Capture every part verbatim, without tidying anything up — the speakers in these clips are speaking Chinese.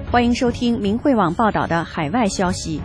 欢迎收听明慧网报道的海外消息。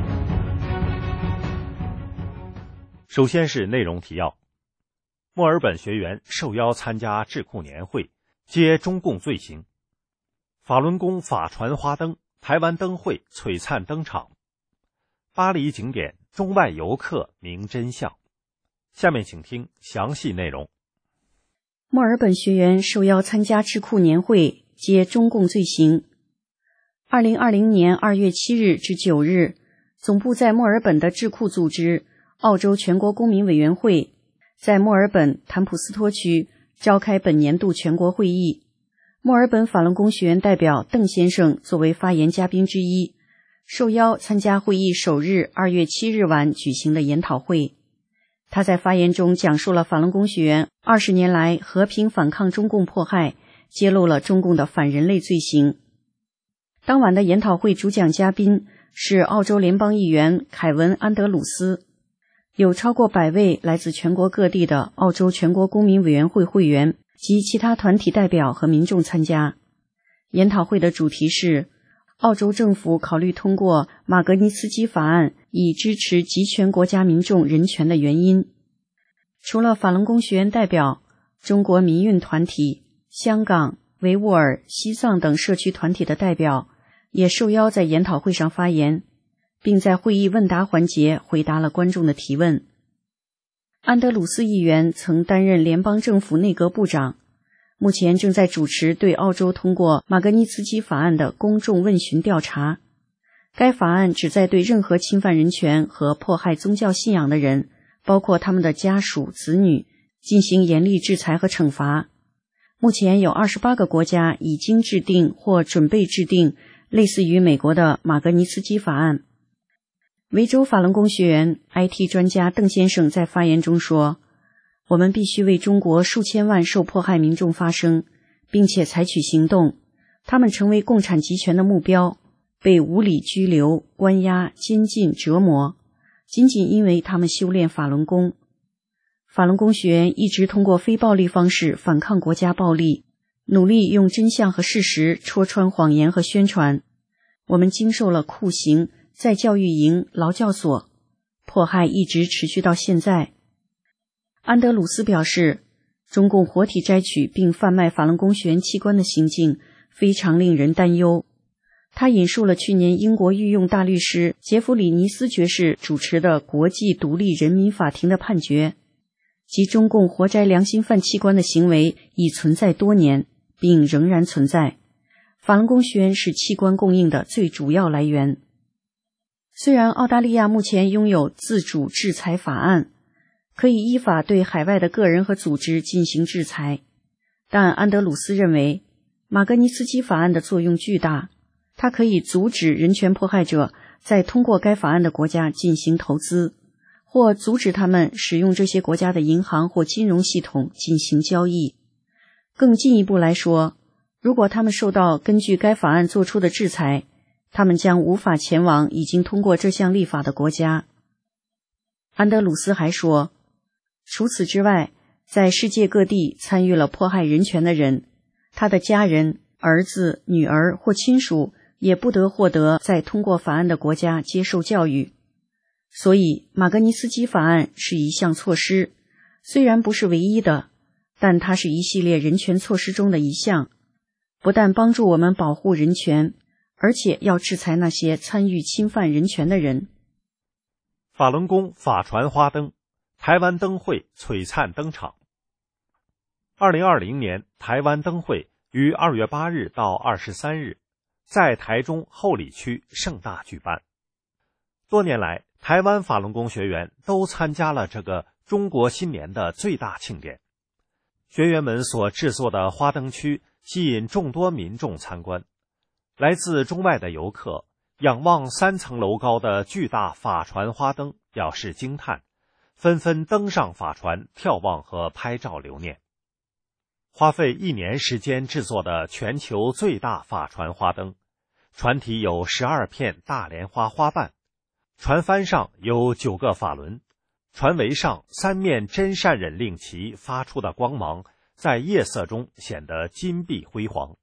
首先是内容提要：墨尔本学员受邀参加智库年会，揭中共罪行；法轮功法传花灯，台湾灯会璀璨登场；巴黎景点，中外游客明真相。下面请听详细内容。 墨尔本学员受邀参加智库年会，揭中共罪行。二零二零年二月七日至九日，总部在墨尔本的智库组织澳洲全国公民委员会在墨尔本坦普斯托区召开本年度全国会议。墨尔本法轮功学员代表邓先生作为发言嘉宾之一，受邀参加会议首日二月七日晚举行的研讨会。他在发言中讲述了法轮功学员二十年来和平反抗中共迫害，揭露了中共的反人类罪行。当晚的研讨会主讲嘉宾是澳洲联邦议员凯文·安德鲁斯，有超过百位来自全国各地的澳洲全国公民委员会会员及其他团体代表和民众参加。研讨会的主题是澳洲政府考虑通过马格尼茨基法案以支持集权国家民众人权的原因。除了法轮功学员代表，中国民运团体、香港、维吾尔、西藏等社区团体的代表也受邀在研讨会上发言，并在会议问答环节回答了观众的提问。安德鲁斯议员曾担任联邦政府内阁部长，目前正在主持对澳洲通过马格尼茨基法案的公众问询调查。该法案旨在对任何侵犯人权和迫害宗教信仰的人，包括他们的家属、子女，进行严厉制裁和惩罚。目前有二十八个国家已经制定或准备制定类似于美国的马格尼茨基法案。维州法轮功学员 I T 专家邓先生在发言中说，我们必须为中国数千万受迫害民众发声，并且采取行动。他们成为共产集权的目标，被无理拘留、关押、监禁、折磨，仅仅因为他们修炼法轮功。法轮功学员一直通过非暴力方式反抗国家暴力，努力用真相和事实戳穿谎言和宣传。我们经受了酷刑、再教育营、劳教所，迫害一直持续到现在。安德鲁斯表示，中共活体摘取并贩卖法轮功学员器官的行径非常令人担忧。他引述了去年英国御用大律师杰弗里尼斯爵士主持的国际独立人民法庭的判决，即中共活摘良心犯器官的行为已存在多年，并仍然存在。法轮功学员是器官供应的最主要来源。虽然澳大利亚目前拥有自主制裁法案，可以依法对海外的个人和组织进行制裁，但安德鲁斯认为马格尼茨基法案的作用巨大，它可以阻止人权迫害者在通过该法案的国家进行投资，或阻止他们使用这些国家的银行或金融系统进行交易。更进一步来说，如果他们受到根据该法案做出的制裁，他们将无法前往已经通过这项立法的国家。安德鲁斯还说，除此之外，在世界各地参与了迫害人权的人，他的家人、儿子、女儿或亲属也不得获得在通过法案的国家接受教育。所以马格尼茨基法案是一项措施，虽然不是唯一的，但它是一系列人权措施中的一项，不但帮助我们保护人权，而且要制裁那些参与侵犯人权的人。 法轮功法传花灯，台湾灯会璀璨登场。二零二零年台湾灯会于二月八日到二十三日在台中后里区盛大举办。多年来，台湾法轮功学员都参加了这个中国新年的最大庆典。学员们所制作的花灯区吸引众多民众参观，来自中外的游客仰望三层楼高的巨大法船花灯，表示惊叹，纷纷登上法船眺望和拍照留念。花费一年时间制作的全球最大法船花灯，船体有十二片大莲花花瓣，船帆上有九个法轮，船桅上三面真善忍令旗发出的光芒在夜色中显得金碧辉煌。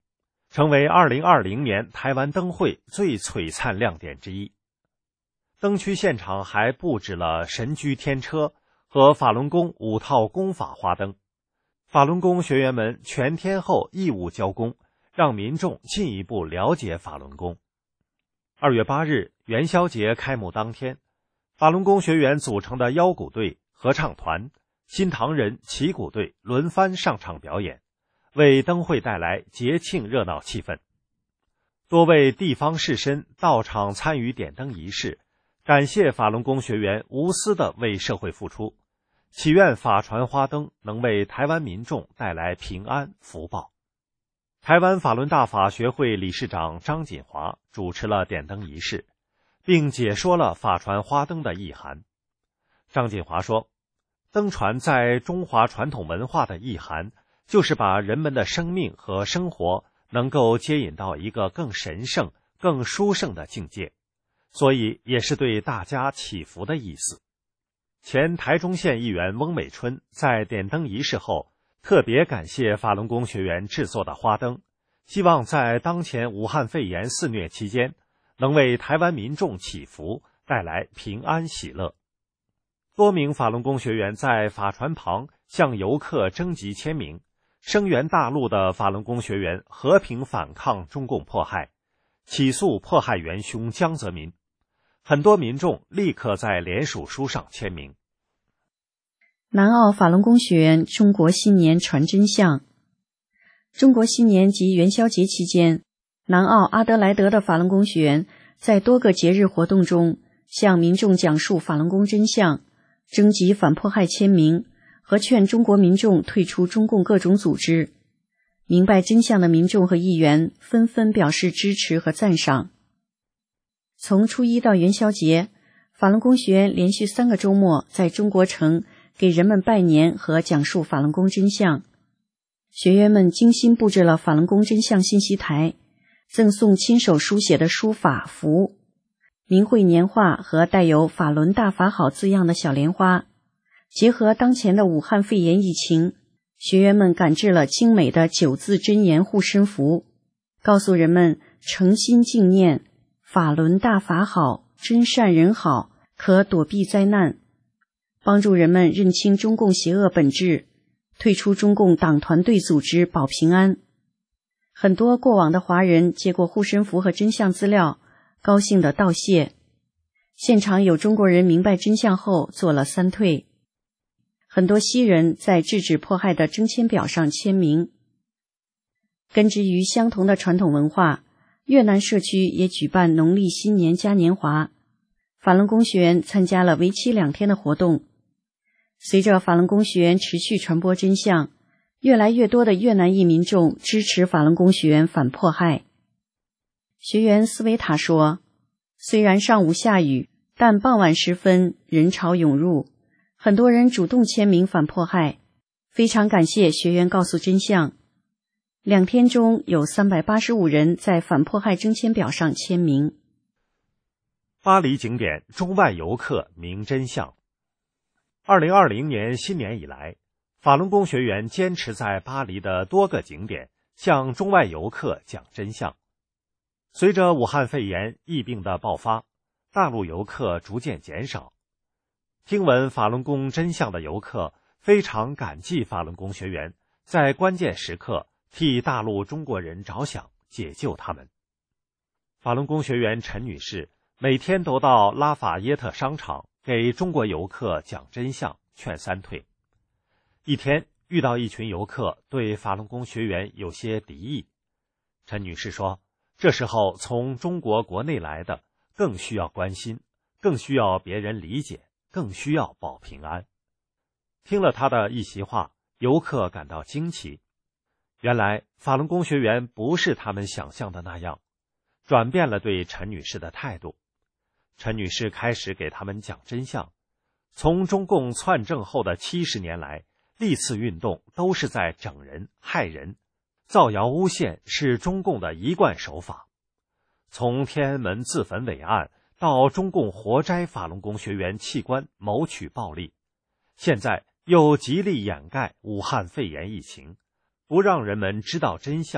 成为二零二零年台湾灯会最璀璨亮点之一。灯区现场还布置了神驹天车和法轮功五套功法花灯，法轮功学员们全天候义务教功，让民众进一步了解法轮功。二月八日元宵节开幕当天，法轮功学员组成的腰鼓队、合唱团、新唐人旗鼓队轮番上场表演，为灯会带来节庆热闹气氛。多位地方士绅到场参与点灯仪式，感谢法轮功学员无私地为社会付出，祈愿法传花灯能为台湾民众带来平安福报。台湾法轮大法学会理事长张锦华主持了点灯仪式，并解说了法传花灯的意涵。张锦华说，灯传在中华传统文化的意涵，就是把人们的生命和生活能够接引到一个更神圣、更殊胜的境界，所以也是对大家祈福的意思。前台中县议员翁美春在点灯仪式后特别感谢法轮功学员制作的花灯，希望在当前武汉肺炎肆虐期间，能为台湾民众祈福，带来平安喜乐。多名法轮功学员在法船旁向游客征集签名，声援大陆的法轮功学员和平反抗中共迫害，起诉迫害元凶江泽民。很多民众立刻在联署书上签名。 南澳法轮功学员中国新年传真相。中国新年及元宵节期间，南澳阿德莱德的法轮功学员在多个节日活动中向民众讲述法轮功真相，征集反迫害签名和劝中国民众退出中共各种组织。明白真相的民众和议员纷纷表示支持和赞赏。从初一到元宵节，法轮功学员连续三个周末在中国城给人们拜年和讲述法轮功真相。学员们精心布置了法轮功真相信息台，赠送亲手书写的书法符、名绘年画和带有法轮大法好字样的小莲花。结合当前的武汉肺炎疫情，学员们赶制了精美的九字真言护身符，告诉人们诚心敬念法轮大法好，真善人好，可躲避灾难，帮助人们认清中共邪恶本质，退出中共党团队组织保平安。很多过往的华人接过护身符和真相资料，高兴地道谢。现场有中国人明白真相后做了三退。很多西人在制止迫害的征签表上签名。根植于相同的传统文化，越南社区也举办农历新年嘉年华，法轮功学员参加了为期两天的活动。随着法轮功学员持续传播真相，越来越多的越南裔民众支持法轮功学员反迫害。学员斯维塔说，虽然上午下雨，但傍晚时分人潮涌入，很多人主动签名反迫害，非常感谢学员告诉真相。两天中有三百八十五人在反迫害征签表上签名。 巴黎景点中外游客明真相。二零二零年新年以来，法轮功学员坚持在巴黎的多个景点向中外游客讲真相。随着武汉肺炎疫病的爆发，大陆游客逐渐减少。听闻法轮功真相的游客非常感激法轮功学员在关键时刻替大陆中国人着想，解救他们。法轮功学员陈女士每天都到拉法耶特商场给中国游客讲真相，劝三退。一天遇到一群游客对法轮功学员有些敌意，陈女士说，这时候从中国国内来的更需要关心，更需要别人理解，更需要保平安。听了她的一席话，游客感到惊奇。原来法轮功学员不是他们想象的那样，转变了对陈女士的态度。陈女士开始给他们讲真相。从中共篡政后的七十年来，历次运动都是在整人、害人，造谣诬陷是中共的一贯手法。从天安门自焚伟案到中共活摘法轮功学员器官谋取暴利，现在又极力掩盖武汉肺炎疫情，不让人们知道真相，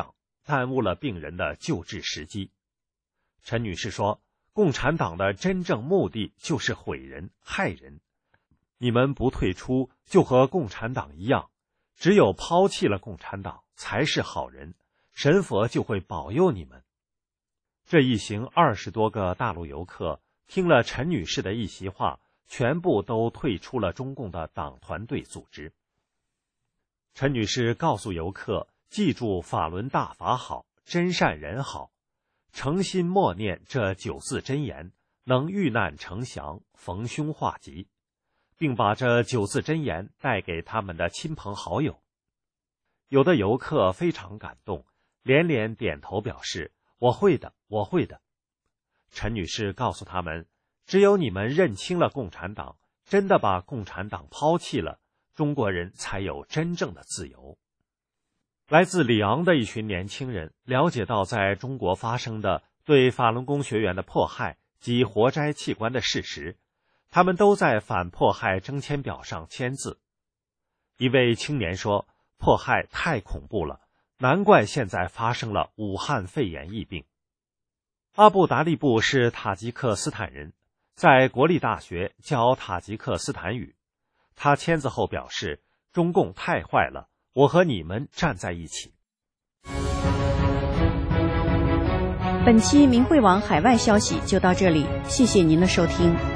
耽误了病人的救治时机。陈女士说，共产党的真正目的就是毁人、害人。你们不退出，就和共产党一样，只有抛弃了共产党，才是好人，神佛就会保佑你们。这一行二十多个大陆游客听了陈女士的一席话，全部都退出了中共的党团队组织。陈女士告诉游客，记住法轮大法好，真善人好，诚心默念这九字真言，能遇难成祥，逢凶化吉，并把这九字真言带给他们的亲朋好友。有的游客非常感动，连连点头表示，我会的，我会的。陈女士告诉他们，只有你们认清了共产党，真的把共产党抛弃了，中国人才有真正的自由。来自里昂的一群年轻人了解到在中国发生的对法轮功学员的迫害及活摘器官的事实，他们都在反迫害征签表上签字。一位青年说，迫害太恐怖了，难怪现在发生了武汉肺炎疫病。阿布达利布是塔吉克斯坦人，在国立大学教塔吉克斯坦语。他签字后表示，中共太坏了，我和你们站在一起。 本期明慧网海外消息就到这里，谢谢您的收听。